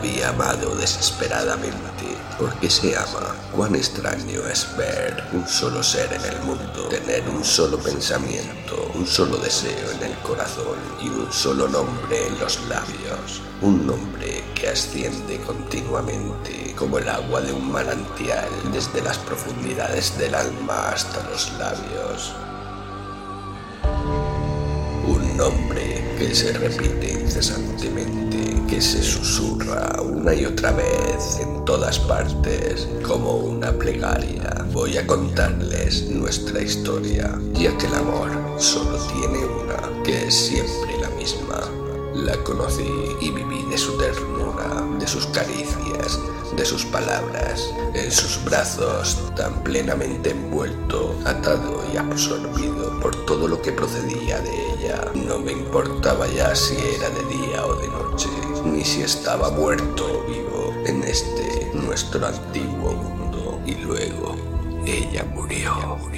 había amado desesperadamente. Porque se ama. Cuán extraño es ver un solo ser en el mundo, tener un solo pensamiento, un solo deseo en el corazón y un solo nombre en los labios. Un nombre que asciende continuamente como el agua de un manantial desde las profundidades del alma hasta los labios. Un nombre que se repite incesantemente, que se susurra una y otra vez en todas partes como una plegaria. Voy a contarles nuestra historia, ya que el amor solo tiene una, que es siempre la misma. La conocí y viví de su ternura, de sus caricias, de sus palabras, en sus brazos, tan plenamente envuelto, atado y absorbido por todo lo que procedía de ella. No me importaba ya si era de día o de noche, ni si estaba muerto o vivo en este nuestro antiguo mundo. Y luego ella murió.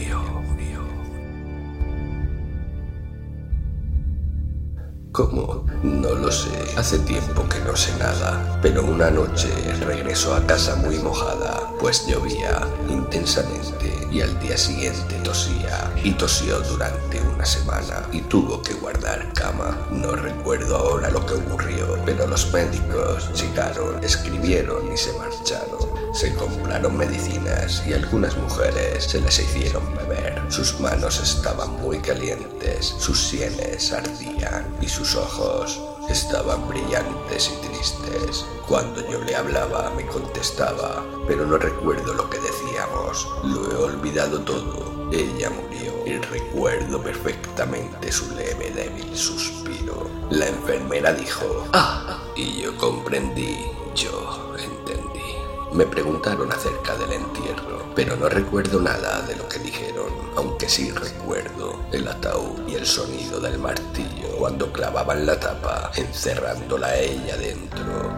¿Cómo? No lo sé. Hace tiempo que no sé nada. Pero una noche regresó a casa muy mojada, pues llovía intensamente y al día siguiente tosía. Y tosió durante una semana y tuvo que guardar cama. No recuerdo ahora lo que ocurrió, pero los médicos llegaron, escribieron y se marcharon. Se compraron medicinas y algunas mujeres se les hicieron beber. Sus manos estaban muy calientes, sus sienes ardían y sus ojos estaban brillantes y tristes. Cuando yo le hablaba me contestaba, pero no recuerdo lo que decíamos. Lo he olvidado todo. Ella murió y recuerdo perfectamente su leve, débil suspiro. La enfermera dijo «¡Ah!» y yo comprendí, yo entendí. Me preguntaron acerca del entierro, pero no recuerdo nada de lo que dijeron, aunque sí recuerdo el ataúd y el sonido del martillo cuando clavaban la tapa, encerrándola a ella dentro.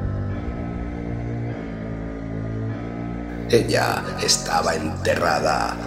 Ella estaba enterrada.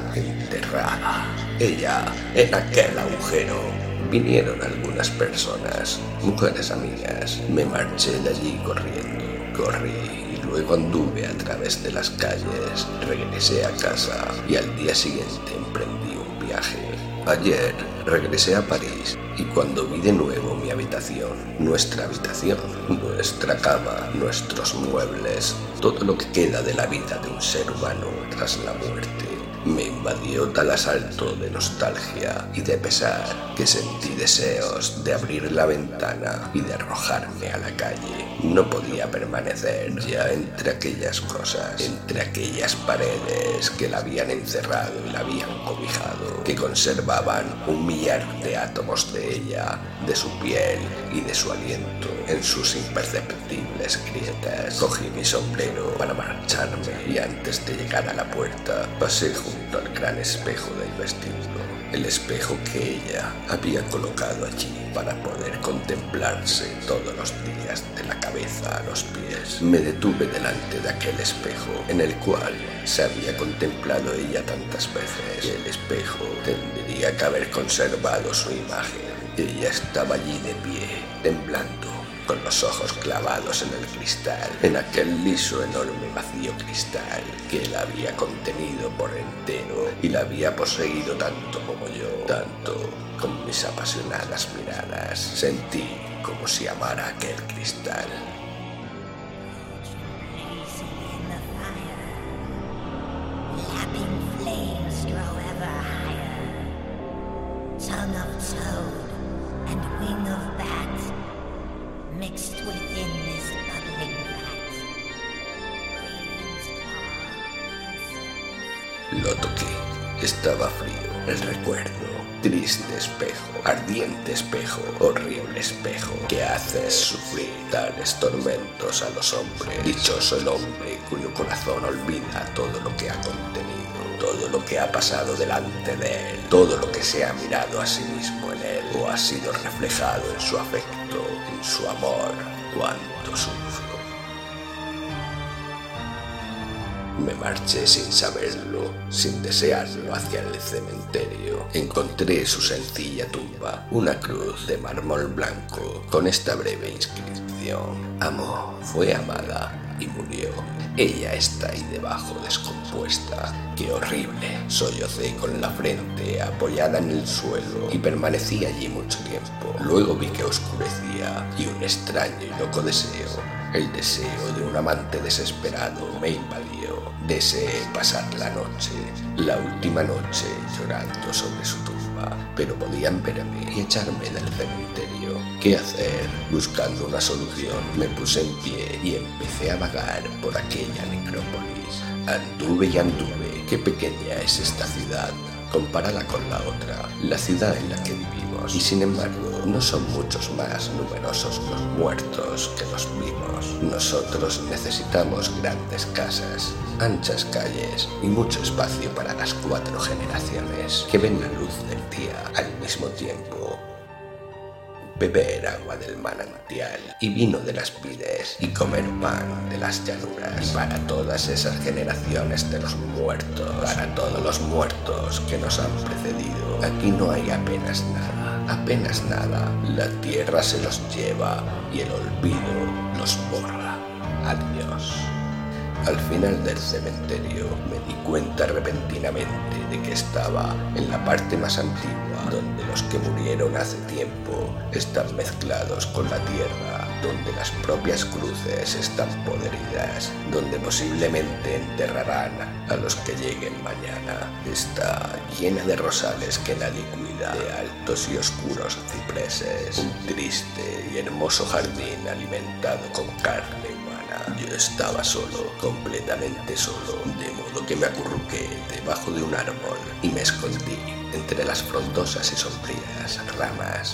Ella en aquel agujero. Vinieron algunas personas, mujeres amigas. Me marché de allí corriendo. Corrí. Luego anduve a través de las calles, regresé a casa y al día siguiente emprendí un viaje. Ayer regresé a París y cuando vi de nuevo mi habitación, nuestra cama, nuestros muebles, todo lo que queda de la vida de un ser humano tras la muerte, me invadió tal asalto de nostalgia y de pesar que sentí deseos de abrir la ventana y de arrojarme a la calle. No podía permanecer ya entre aquellas cosas, entre aquellas paredes que la habían encerrado y la habían cobijado, que conservaban un millar de átomos de ella, de su piel y de su aliento en sus imperceptibles grietas. Cogí mi sombrero para marcharme y antes de llegar a la puerta pasé junto al gran espejo del vestíbulo, el espejo que ella había colocado allí para poder contemplarse todos los días de la cabeza a los pies. Me detuve delante de aquel espejo en el cual se había contemplado ella tantas veces, y el espejo tendría que haber conservado su imagen. Ella estaba allí de pie, temblando, con los ojos clavados en el cristal, en aquel liso enorme vacío cristal que la había contenido por entero y la había poseído tanto como yo, tanto con mis apasionadas miradas. Sentí como si amara aquel cristal. Lo toqué. Estaba frío. El recuerdo. Triste espejo. Ardiente espejo. Horrible espejo. Que haces sufrir tales tormentos a los hombres. Dichoso el hombre cuyo corazón olvida todo lo que ha contenido, todo lo que ha pasado delante de él, todo lo que se ha mirado a sí mismo en él o ha sido reflejado en su afecto, en su amor. Cuánto sufro. Me marché sin saberlo, sin desearlo, hacia el cementerio. Encontré su sencilla tumba, una cruz de mármol blanco, con esta breve inscripción: amó, fue amada y murió. Ella está ahí debajo, descompuesta. ¡Qué horrible! Sollocé con la frente apoyada en el suelo y permanecí allí mucho tiempo. Luego vi que oscurecía y un extraño y loco deseo, el deseo de un amante desesperado, me invadió. Deseé pasar la noche, la última noche, llorando sobre su tumba, pero podían verme y echarme del cementerio. ¿Qué hacer? Buscando una solución, me puse en pie y empecé a vagar por aquella necrópolis. Anduve y anduve. Qué pequeña es esta ciudad comparada con la otra, la ciudad en la que vivimos, y sin embargo no son muchos más numerosos los muertos que los vivos. Nosotros necesitamos grandes casas, anchas calles y mucho espacio para las 4 generaciones que ven la luz del día al mismo tiempo. Beber agua del manantial y vino de las vides y comer pan de las llanuras. Y para todas esas generaciones de los muertos, para todos los muertos que nos han precedido, aquí no hay apenas nada. La tierra se los lleva y el olvido los borra. Adiós. Al final del cementerio me di cuenta repentinamente de que estaba en la parte más antigua, donde los que murieron hace tiempo están mezclados con la tierra, donde las propias cruces están podridas, donde posiblemente enterrarán a los que lleguen mañana. Está llena de rosales que nadie cuida, de altos y oscuros cipreses, un triste y hermoso jardín alimentado con carne humana. Yo estaba solo, completamente solo, de modo que me acurruqué debajo de un árbol y me escondí entre las frondosas y sombrías ramas.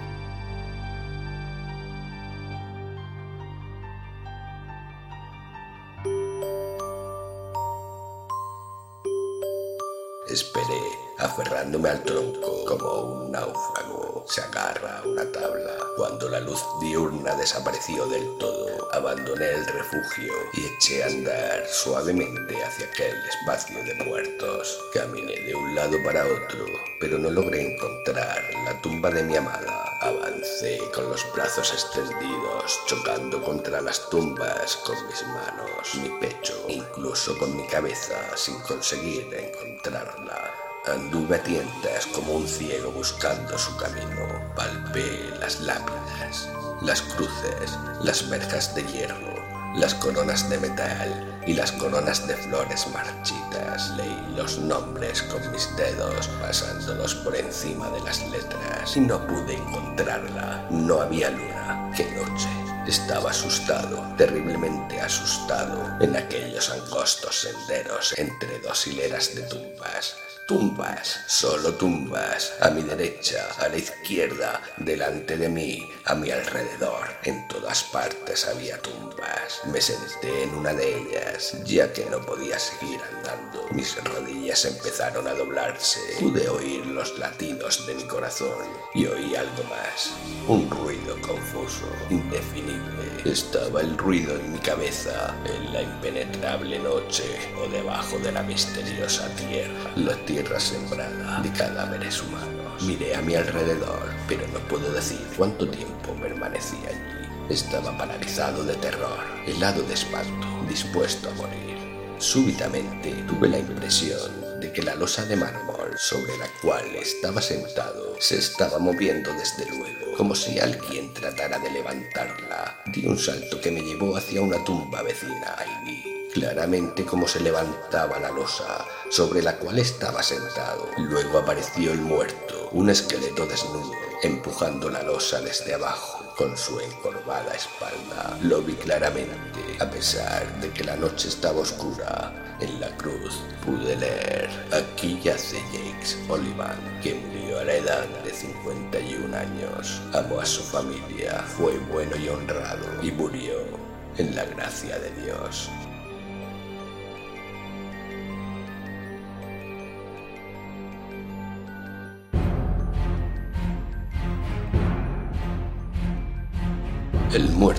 Esperé, aferrándome al tronco como un náufrago se agarra a una tabla. Cuando la luz diurna desapareció del todo, abandoné el refugio y eché a andar suavemente hacia aquel espacio de muertos. Caminé de un lado para otro, pero no logré encontrar la tumba de mi amada. Avancé con los brazos extendidos, chocando contra las tumbas con mis manos, mi pecho, incluso con mi cabeza, sin conseguir encontrarla. Anduve a tientas como un ciego buscando su camino. Palpé las lápidas, las cruces, las verjas de hierro, las coronas de metal y las coronas de flores marchitas. Leí los nombres con mis dedos, pasándolos por encima de las letras, y no pude encontrarla. No había luna. ¡Qué noche! Estaba asustado, terriblemente asustado, en aquellos angostos senderos entre 2 hileras de tumbas. Tumbas, solo tumbas, a mi derecha, a la izquierda, delante de mí, a mi alrededor. En todas partes había tumbas. Me senté en una de ellas, ya que no podía seguir andando. Mis rodillas empezaron a doblarse. Pude oír los latidos de mi corazón y oí algo más. Un ruido confuso, indefinible. Estaba el ruido en mi cabeza, en la impenetrable noche o debajo de la misteriosa tierra. La tierra sembrada de cadáveres humanos. Miré a mi alrededor, pero no puedo decir cuánto tiempo permanecí allí. Estaba paralizado de terror, helado de espanto, dispuesto a morir. Súbitamente tuve la impresión de que la losa de mármol sobre la cual estaba sentado se estaba moviendo desde luego, como si alguien tratara de levantarla. Di un salto que me llevó hacia una tumba vecina y vi claramente cómo se levantaba la losa sobre la cual estaba sentado. Luego apareció el muerto, un esqueleto desnudo, empujando la losa desde abajo con su encorvada espalda. Lo vi claramente, a pesar de que la noche estaba oscura. En la cruz pude leer: aquí yace Jacques Olivan, que murió a la edad de 51 años. Amó a su familia, fue bueno y honrado, y murió en la gracia de Dios. El muerto leyó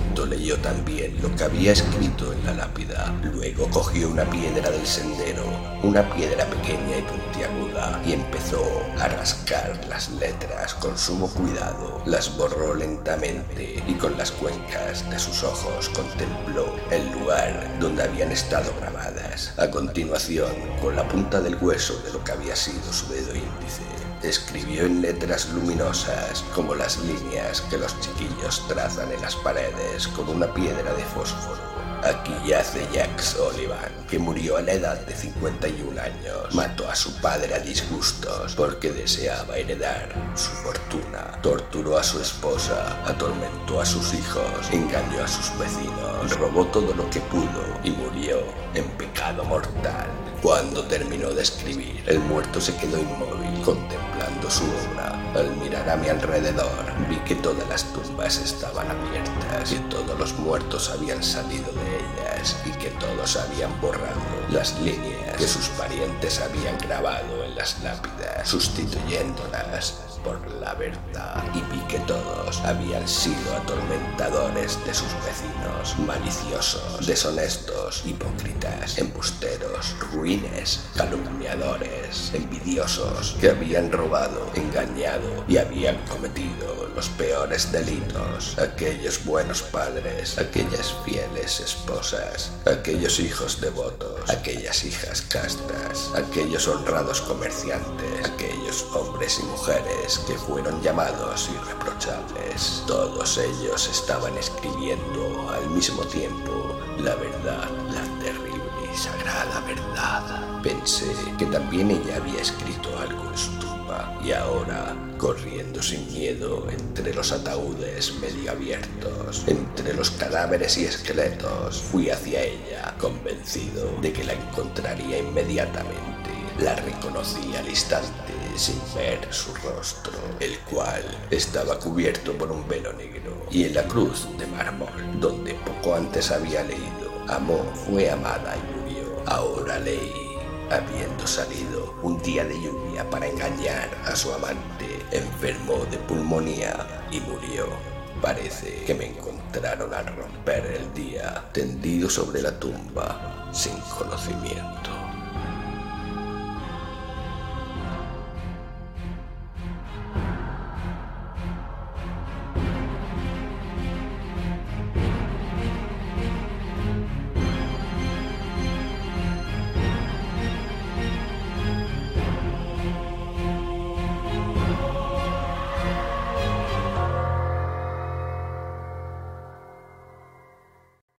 leyó también lo que había escrito en la lápida. Luego cogió una piedra del sendero, una piedra pequeña y puntiaguda, y empezó a rascar las letras con sumo cuidado. Las borró lentamente y con las cuencas de sus ojos contempló el lugar donde habían estado grabadas. A continuación, con la punta del hueso de lo que había sido su dedo índice, escribió en letras luminosas como las líneas que los chiquillos trazan en las paredes con una piedra de fósforo. Aquí yace Jack Sullivan, que murió a la edad de 51 años. Mató a su padre a disgustos porque deseaba heredar su fortuna. Torturó a su esposa, atormentó a sus hijos, engañó a sus vecinos, robó todo lo que pudo y murió en pecado mortal. Cuando terminó de escribir, el muerto se quedó inmóvil, contemplando su obra. Al mirar a mi alrededor, vi que todas las tumbas estaban abiertas, que todos los muertos habían salido de ellas y que todos habían borrado las líneas que sus parientes habían grabado en las lápidas, sustituyéndolas por la verdad. Y vi que todos habían sido atormentadores de sus vecinos, maliciosos, deshonestos, hipócritas, embusteros, ruines, calumniadores, envidiosos, que habían robado, engañado y habían cometido los peores delitos. Aquellos buenos padres, aquellas fieles esposas, aquellos hijos devotos, aquellas hijas castas, aquellos honrados comerciantes, aquellos hombres y mujeres que fueron llamados irreprochables. Todos ellos estaban escribiendo al mismo tiempo la verdad, la terrible y sagrada verdad. Pensé que también ella había escrito algo en su tumba y ahora, corriendo sin miedo entre los ataúdes medio abiertos, entre los cadáveres y esqueletos, fui hacia ella, convencido de que la encontraría inmediatamente. La reconocí al instante sin ver su rostro, el cual estaba cubierto por un velo negro, y en la cruz de mármol, donde poco antes había leído: amó, fue amada y murió. Ahora leí: habiendo salido un día de lluvia para engañar a su amante, enfermó de pulmonía y murió. Parece que me encontraron al romper el día, tendido sobre la tumba, sin conocimiento.